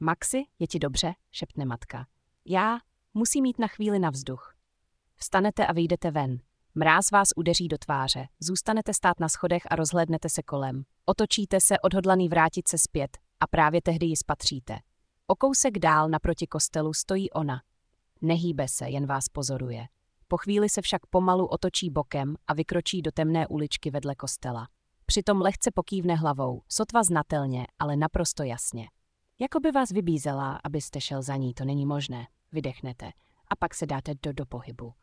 Maxi, je ti dobře, šeptne matka. Já musím jít na chvíli na vzduch. Vstanete a vyjdete ven. Mráz vás udeří do tváře, zůstanete stát na schodech a rozhlédnete se kolem. Otočíte se, odhodlaný vrátit se zpět, a právě tehdy ji spatříte. O kousek dál naproti kostelu stojí ona. Nehýbe se, jen vás pozoruje. Po chvíli se však pomalu otočí bokem a vykročí do temné uličky vedle kostela. Přitom lehce pokývne hlavou, sotva znatelně, ale naprosto jasně. Jako by vás vybízela, abyste šel za ní, to není možné, vydechnete, a pak se dáte do pohybu.